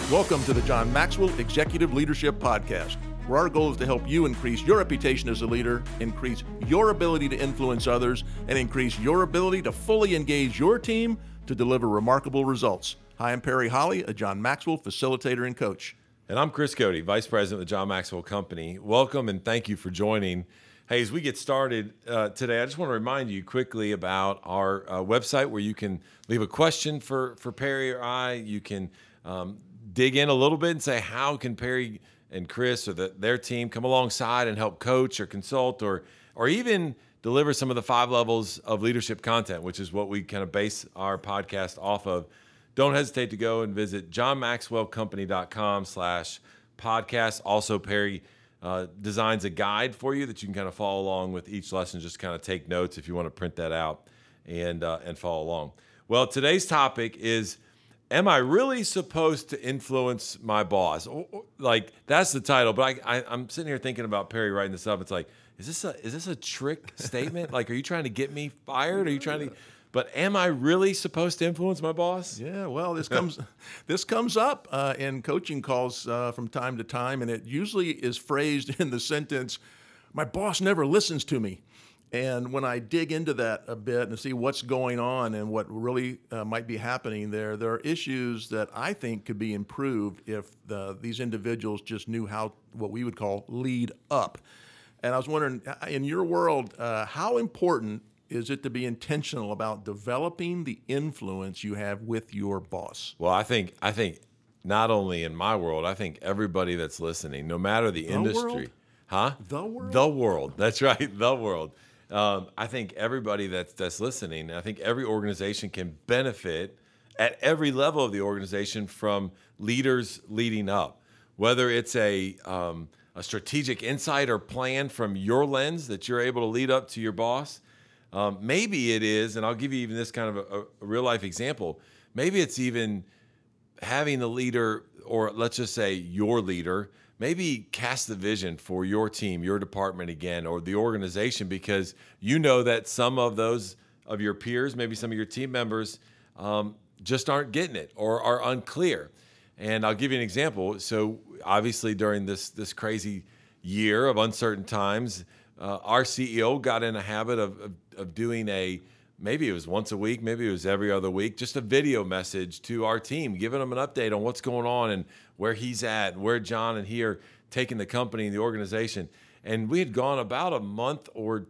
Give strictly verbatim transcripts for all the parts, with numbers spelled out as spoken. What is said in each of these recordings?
Welcome to the John Maxwell Executive Leadership Podcast, where our goal is to help you increase your reputation as a leader, increase your ability to influence others, and increase your ability to fully engage your team to deliver remarkable results. Hi, I'm Perry Holly, a John Maxwell facilitator and coach. And I'm Chris Cody, Vice President of the John Maxwell Company. Welcome and thank you for joining. Hey, as we get started uh, today, I just want to remind you quickly about our uh, website where you can leave a question for, for Perry or I. You can um, dig in a little bit and say, how can Perry and Chris or the, their team come alongside and help coach or consult or or even deliver some of the five levels of leadership content, which is what we kind of base our podcast off of. Don't hesitate to go and visit johnmaxwellcompany.com slash podcast. Also, Perry uh, designs a guide for you that you can kind of follow along with each lesson. Just kind of take notes if you want to print that out and uh, and follow along. Well, today's topic is, am I really supposed to influence my boss? Like, that's the title, but I, I, I'm sitting here thinking about Perry writing this up. It's like, is this a is this a trick statement? Like, are you trying to get me fired? Are you trying to? But am I really supposed to influence my boss? Yeah, well, this comes this comes up uh, in coaching calls uh, from time to time, and it usually is phrased in the sentence, "My boss never listens to me." And when I dig into that a bit and see what's going on and what really uh, might be happening there, there are issues that I think could be improved if the, these individuals just knew how, what we would call, lead up. And I was wondering, in your world, uh, how important is it to be intentional about developing the influence you have with your boss? Well, I think I think not only in my world, I think everybody that's listening, no matter the, the industry, world? huh? The world? The world. That's right, the world. Um, I think everybody that's that's listening, I think every organization can benefit at every level of the organization from leaders leading up, whether it's a um, a strategic insight or plan from your lens that you're able to lead up to your boss. Um, maybe it is, and I'll give you even this kind of a, a real life example. Maybe it's even having the leader, or let's just say your leader, maybe cast the vision for your team, your department again, or the organization, because you know that some of those of your peers, maybe some of your team members, um, just aren't getting it or are unclear. And I'll give you an example. So obviously during this this crazy year of uncertain times, uh, our C E O got in a habit of, of of doing a, maybe it was once a week, maybe it was every other week, just a video message to our team, giving them an update on what's going on and where he's at, and where John and he are taking the company and the organization. And we had gone about a month or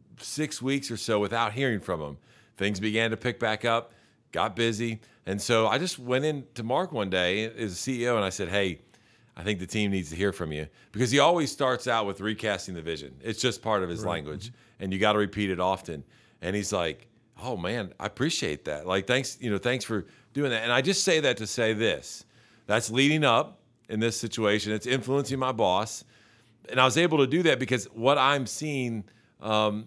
six weeks or so without hearing from him. Things began to pick back up, got busy. And so I just went in to Mark one day as a C E O and I said, hey, I think the team needs to hear from you, because he always starts out with recasting the vision. It's just part of his Right. language, and you got to repeat it often. And he's like, oh man, I appreciate that. Like, thanks, you know, thanks for doing that. And I just say that to say this, that's leading up in this situation. It's influencing my boss. And I was able to do that because what I'm seeing um,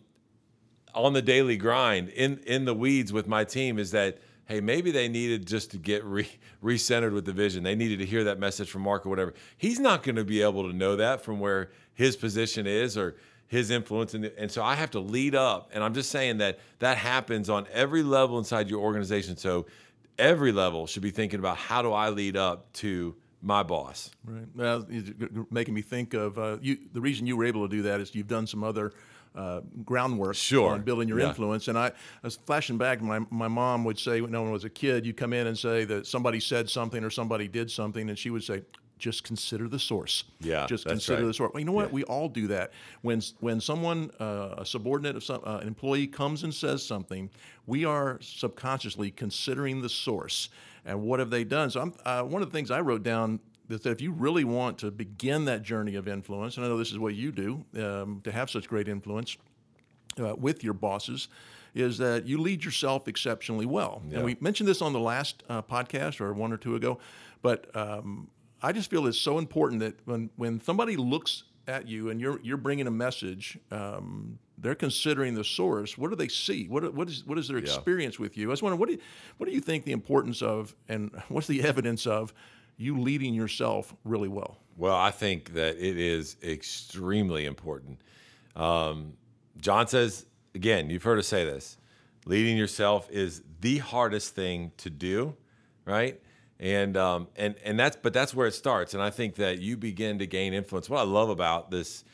on the daily grind in, in the weeds with my team is that, hey, maybe they needed just to get re, re-centered with the vision. They needed to hear that message from Mark or whatever. He's not going to be able to know that from where his position is or his influence. And, and so I have to lead up. And I'm just saying that that happens on every level inside your organization. So every level should be thinking about, how do I lead up to my boss? Right. Well, you're making me think of uh, you. The reason you were able to do that is you've done some other uh, groundwork Sure. on building your Yeah. influence. And I, I was flashing back. My my mom would say, when I was a kid, you'd come in and say that somebody said something or somebody did something, and she would say, just consider the source. Yeah, Just that's consider right. the source. Well, you know what? Yeah. We all do that. When when someone, uh, a subordinate of some, uh, an employee comes and says something, we are subconsciously considering the source. And what have they done? So I'm, uh, one of the things I wrote down is that if you really want to begin that journey of influence, and I know this is what you do, um, to have such great influence uh, with your bosses, is that you lead yourself exceptionally well. Yeah. And we mentioned this on the last uh, podcast or one or two ago, but um, I just feel it's so important that when, when somebody looks at you and you're you're bringing a message, um, they're considering the source. What do they see? What what is what is their Yeah. experience with you? I was wondering, what do you, what do you think the importance of, and what's the evidence of you leading yourself really well? Well, I think that it is extremely important. Um, John says, again, you've heard us say this, leading yourself is the hardest thing to do, right? And um, and and that's but that's where it starts. And I think that you begin to gain influence. What I love about this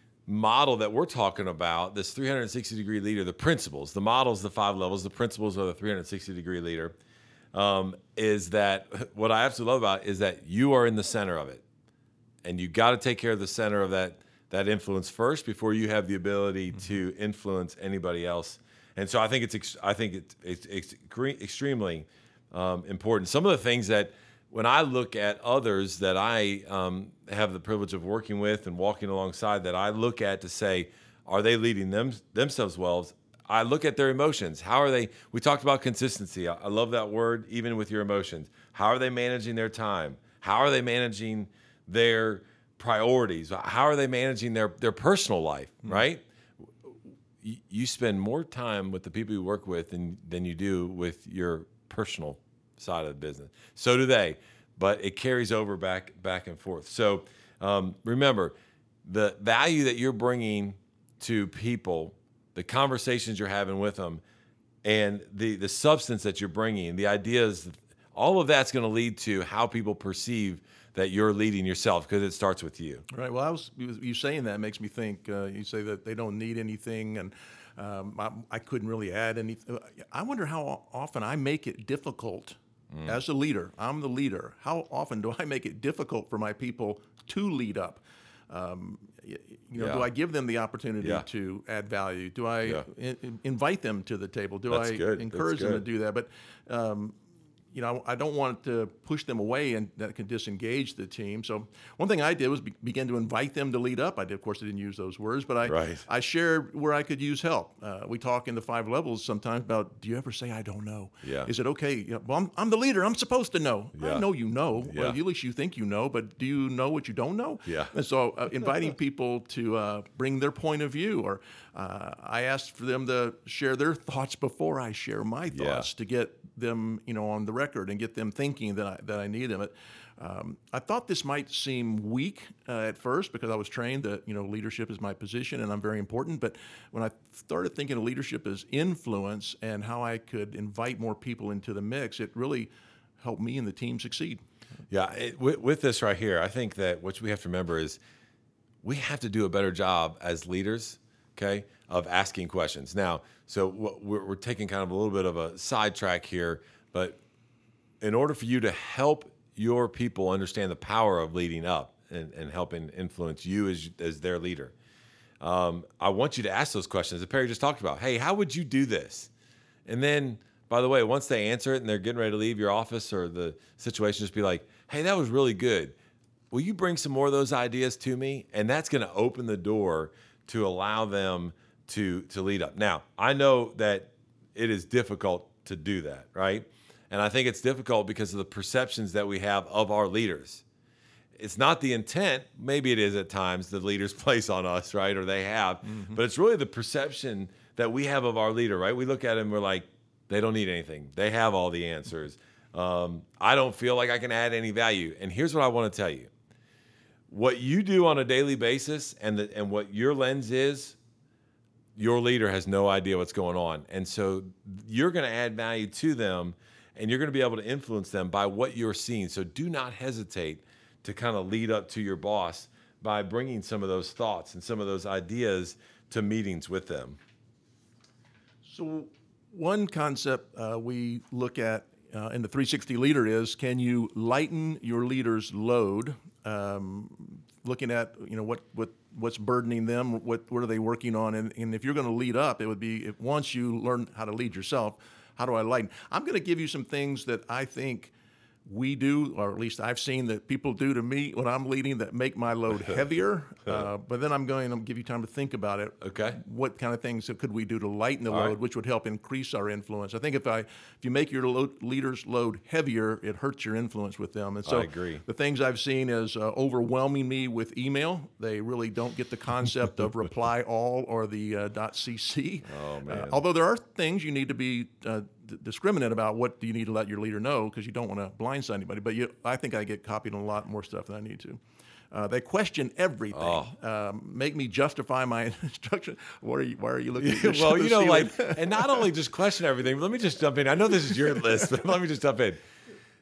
model that we're talking about, this three hundred sixty degree leader, the principles, the models, the five levels, the principles of the three hundred sixty degree leader, um, is that what I absolutely love about it is that you are in the center of it, and you got to take care of the center of that that influence first before you have the ability mm-hmm. to influence anybody else. And so I think it's ex- I think it's, it's, it's extremely um, important. Some of the things that when I look at others that I um, have the privilege of working with and walking alongside, that I look at to say, are they leading them themselves well? I look at their emotions. How are they? We talked about consistency. I, I love that word, even with your emotions. How are they managing their time? How are they managing their priorities? How are they managing their, their personal life, mm-hmm. right? You, you spend more time with the people you work with than, than you do with your personal side of the business. So do they, but it carries over back back and forth. So um, remember, the value that you're bringing to people, the conversations you're having with them, and the the substance that you're bringing, the ideas, all of that's going to lead to how people perceive that you're leading yourself, because it starts with you. Right. Well, I was you saying that makes me think. Uh, you say that they don't need anything, and um, I, I couldn't really add anything. I wonder how often I make it difficult. Mm. As a leader, I'm the leader. How often do I make it difficult for my people to lead up? Um, you know, yeah. do I give them the opportunity yeah. to add value? Do I yeah. in, invite them to the table? Do That's I good. encourage That's them to do that? But um, you know, I don't want to push them away, and that can disengage the team. So one thing I did was be, begin to invite them to lead up. I did, of course, I didn't use those words, but I right. I shared where I could use help. Uh, we talk in the five levels sometimes about, do you ever say I don't know? Yeah. Is it okay? You know, well, I'm, I'm the leader. I'm supposed to know. Yeah. I know you know. Yeah. Well, at least you think you know, but do you know what you don't know? Yeah. And so uh, inviting people to uh, bring their point of view, or uh, I asked for them to share their thoughts before I share my thoughts, yeah. to get them, you know, on the record and get them thinking that I, that I need them. Um, I thought this might seem weak uh, at first, because I was trained that, you know, leadership is my position and I'm very important. But when I started thinking of leadership as influence and how I could invite more people into the mix, it really helped me and the team succeed. Yeah, it, with, with this right here, I think that what we have to remember is we have to do a better job as leaders, okay, of asking questions. Now, so we're, we're taking kind of a little bit of a sidetrack here, but in order for you to help your people understand the power of leading up and, and helping influence you as, as their leader, um, I want you to ask those questions that Perry just talked about. Hey, how would you do this? And then, by the way, once they answer it and they're getting ready to leave your office or the situation, just be like, hey, that was really good. Will you bring some more of those ideas to me? And that's going to open the door to allow them to, to lead up. Now, I know that it is difficult to do that, right? And I think it's difficult because of the perceptions that we have of our leaders. It's not the intent, maybe it is at times, the leaders place on us, right? Or they have, mm-hmm. but it's really the perception that we have of our leader, right? We look at him, we're like, they don't need anything. They have all the answers. Um, I don't feel like I can add any value. And here's what I want to tell you. What you do on a daily basis and the, and what your lens is, your leader has no idea what's going on. And so you're going to add value to them, and you're going to be able to influence them by what you're seeing. So do not hesitate to kind of lead up to your boss by bringing some of those thoughts and some of those ideas to meetings with them. So one concept uh, we look at uh, in the three sixty Leader is, can you lighten your leader's load? Um, looking at, you know, what, what what's burdening them, what what are they working on, and, and if you're going to lead up, it would be, if once you learn how to lead yourself, how do I lighten? I'm going to give you some things that I think we do, or at least I've seen that people do to me when I'm leading, that make my load heavier. Uh, but then I'm going to give you time to think about it. Okay. What kind of things could we do to lighten the All load, right. which would help increase our influence? I think if I, if you make your load, leader's load heavier, it hurts your influence with them. And so I agree. The things I've seen is uh, overwhelming me with email. They really don't get the concept of reply all or the uh, .cc. Oh man. Uh, although there are things you need to be uh, d- discriminate about. What do you need to let your leader know, because you don't want to blindside anybody. But you, I think I get copied on a lot more stuff than I need to. Uh, they question everything. Oh. Um, make me justify my instruction. What are you? Why are you looking at your Well, you know, ceiling? like, and not only just question everything, but let me just jump in. I know this is your list, but let me just jump in.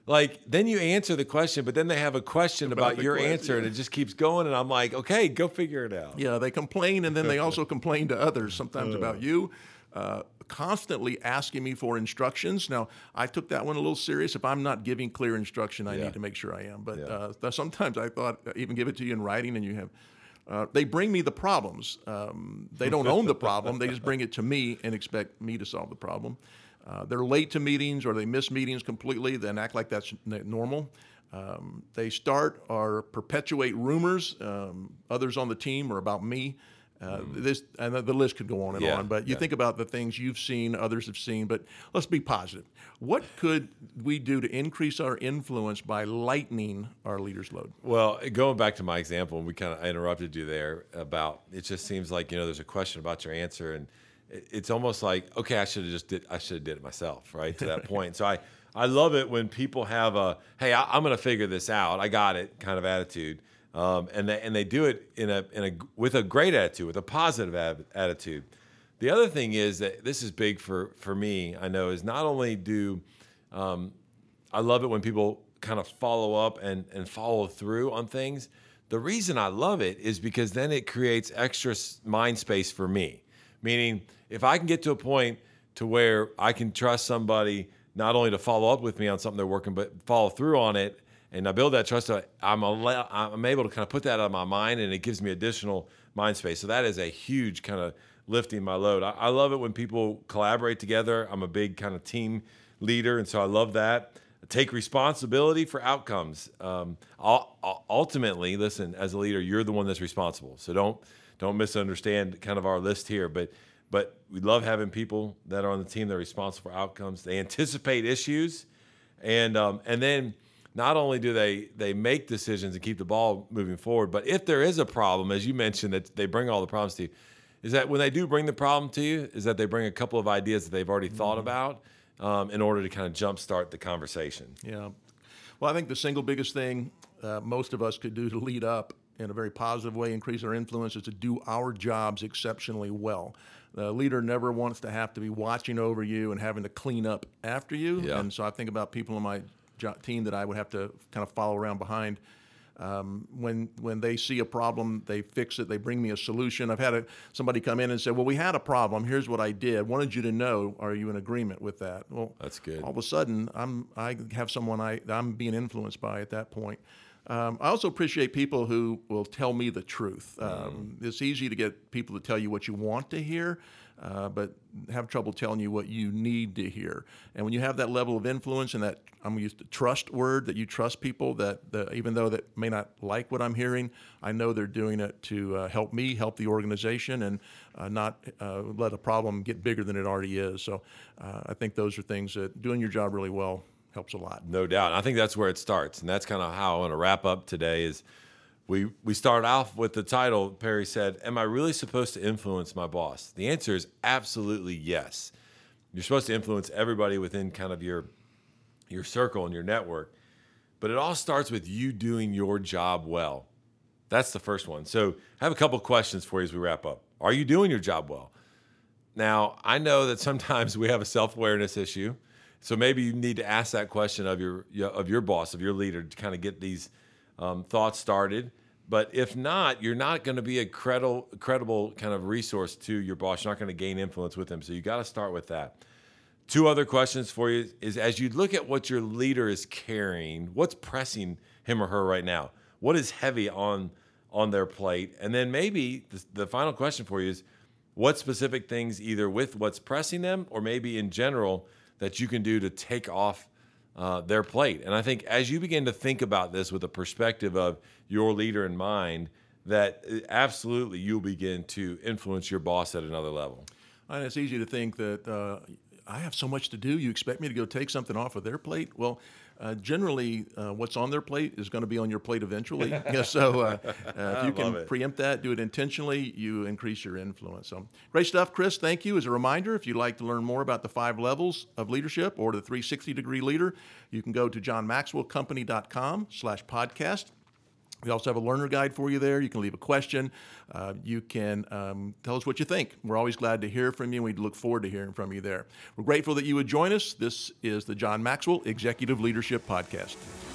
like then you answer the question, but then they have a question about, About the your question, answer, yeah. and it just keeps going. And I'm like, okay, go figure it out. Yeah, they complain, and then they also complain to others, sometimes Uh. about you, uh, constantly asking me for instructions. Now, I took that one a little serious. If I'm not giving clear instruction, I Yeah. need to make sure I am. But Yeah. uh, th- sometimes I thought, uh, even give it to you in writing, and you have. Uh, they bring me the problems. Um, they don't own the problem. They just bring it to me and expect me to solve the problem. Uh, they're late to meetings, or they miss meetings completely, then act like that's n- normal. Um, they start or perpetuate rumors. Um, others on the team are about me. Uh, This and the list could go on and Yeah, on. But you yeah. think about the things you've seen, others have seen. But let's be positive. What could we do to increase our influence by lightening our leaders' load? Well, going back to my example, and we kind of I interrupted you there about it. Just seems like you know there's a question about your answer, and it- it's almost like okay, I should have just did I should have did it myself, right to that point. So I I love it when people have a hey, I, I'm going to figure this out, I got it kind of attitude, um, and they and they do it in a in a with a great attitude, with a positive ab- attitude. The other thing is that this is big for for me. I know is not only do um, I love it when people kind of follow up and, and follow through on things. The reason I love it is because then it creates extra s- mind space for me. Meaning, if I can get to a point to where I can trust somebody not only to follow up with me on something they're working, but follow through on it, and I build that trust, I'm, al- I'm able to kind of put that out of my mind, and it gives me additional mind space. So that is a huge kind of lifting my load. I, I love it when people collaborate together. I'm a big kind of team leader, and so I love that. Take responsibility for outcomes. Um, ul- ultimately, listen, as a leader, you're the one that's responsible. So don't don't misunderstand kind of our list here. But but we love having people that are on the team that are responsible for outcomes. They anticipate issues, and um, and then not only do they they make decisions and keep the ball moving forward, but if there is a problem, as you mentioned, that they bring all the problems to you, is that when they do bring the problem to you, is that they bring a couple of ideas that they've already thought about. Um, in order to kind of jumpstart the conversation. Yeah. Well, I think the single biggest thing uh, most of us could do to lead up in a very positive way, increase our influence, is to do our jobs exceptionally well. The leader never wants to have to be watching over you and having to clean up after you. Yeah. And so I think about people on my jo- team that I would have to kind of follow around behind. Um, when when they see a problem, they fix it. They bring me a solution. I've had a, somebody come in and say, "Well, we had a problem. Here's what I did. Wanted you to know. Are you in agreement with that?" Well, That's good. all of a sudden, I'm I have someone I I'm being influenced by at that point. Um, I also appreciate people who will tell me the truth. Um, It's easy to get people to tell you what you want to hear, uh, but have trouble telling you what you need to hear. And when you have that level of influence and that, I'm going to use the trust word, that you trust people, that the, even though that may not like what I'm hearing, I know they're doing it to uh, help me, help the organization, and uh, not uh, let a problem get bigger than it already is. So uh, I think those are things that doing your job really well helps a lot. No doubt. And I think that's where it starts. And that's kind of how I want to wrap up today is we we start off with the title. Perry said, am I really supposed to influence my boss? The answer is absolutely yes. You're supposed to influence everybody within kind of your your circle and your network. But it all starts with you doing your job well. That's the first one. So I have a couple questions for you as we wrap up. Are you doing your job well? Now, I know that sometimes we have a self-awareness issue. So maybe you need to ask that question of your of your boss, of your leader, to kind of get these um, thoughts started. But if not, you're not going to be a credible, credible kind of resource to your boss. You're not going to gain influence with him. So you got to start with that. Two other questions for you is as you look at what your leader is carrying, what's pressing him or her right now? What is heavy on on their plate? And then maybe the, the final question for you is what specific things, either with what's pressing them or maybe in general, that you can do to take off uh, their plate. And I think as you begin to think about this with a perspective of your leader in mind, that absolutely you'll begin to influence your boss at another level. And it's easy to think that uh, I have so much to do. You expect me to go take something off of their plate? Well, uh, generally, uh, what's on their plate is going to be on your plate eventually. Yeah, so uh, uh, if you can preempt that, do it intentionally, you increase your influence. So great stuff, Chris. Thank you. As a reminder, if you'd like to learn more about the five levels of leadership or the three sixty degree leader, you can go to john maxwell company dot com slash podcast. We also have a learner guide for you there. You can leave a question. Uh, you can um, tell us what you think. We're always glad to hear from you, and we look forward to hearing from you there. We're grateful that you would join us. This is the John Maxwell Executive Leadership Podcast.